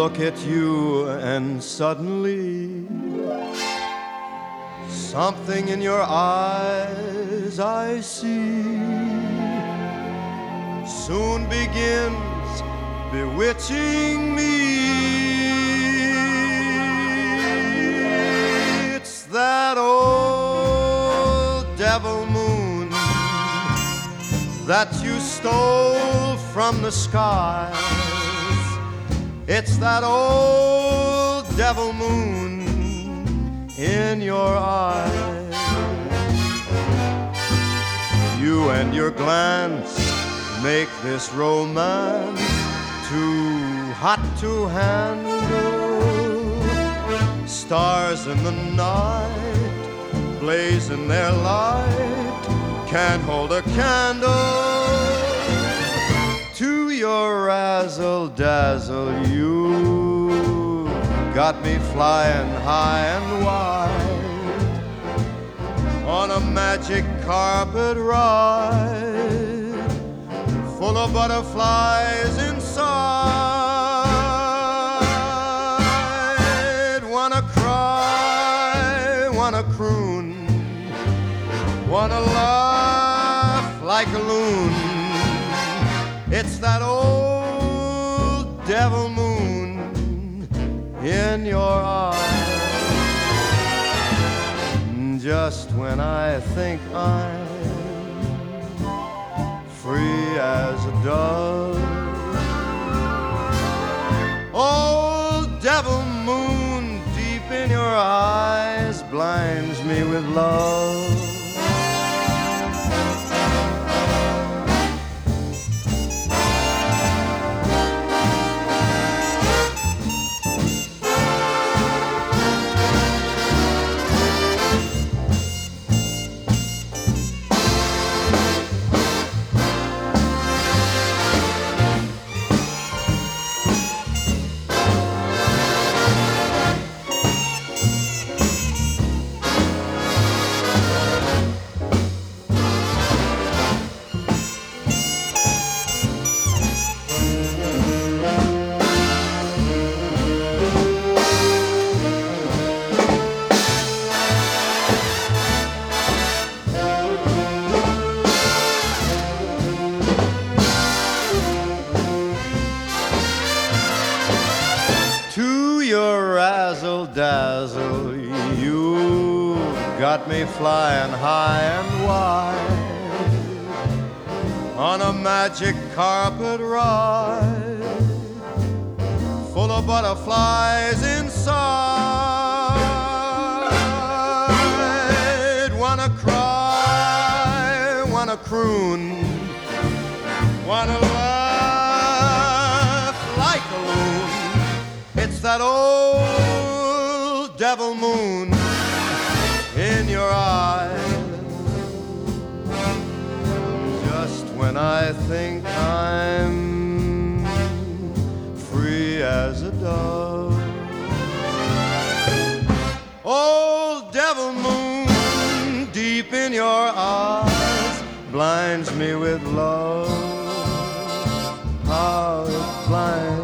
look at you and suddenly something in your eyes I see soon begins bewitching me. It's that old devil moon that you stole from the skies. It's that old devil moon in your eyes. You and your glance make this romance too hot to handle. Stars in the night blazing their light can't hold a candle to your razzle-dazzle. You got me flying high and wide on a magic carpet ride full of butterflies inside. Wanna cry, wanna croon, wanna laugh like a loon. It's that old devil moon in your eyes. Just when I think I'm free as a dove, old devil moon deep in your eyes blinds me with love. Your razzle-dazzle, you got me flying high and wide on a magic carpet ride full of butterflies inside. Wanna cry, wanna croon, wanna laugh like a loon. It's that old devil moon in your eyes. Just when I think I'm free as a dove, old devil moon deep in your eyes blinds me with love. How it blinds